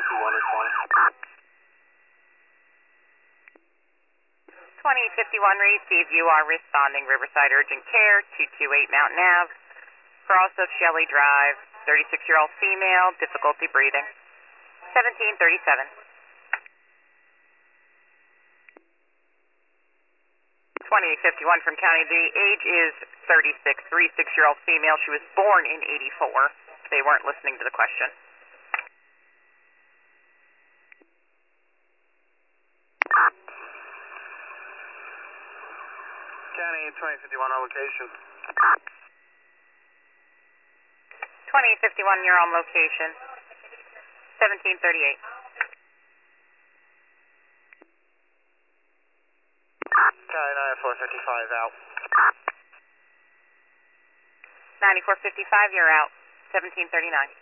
or 2051 received. You are responding Riverside Urgent Care, 228 Mountain Ave, cross of Shelley Drive, 36-year-old female, difficulty breathing. 1737. 2851 from County. The age is 36, 36-year-old female. She was born in 84. They weren't listening to the question. County 2051 on location. 2051, you're on location. 1738. County 9455 out. 9455, you're out. 1739.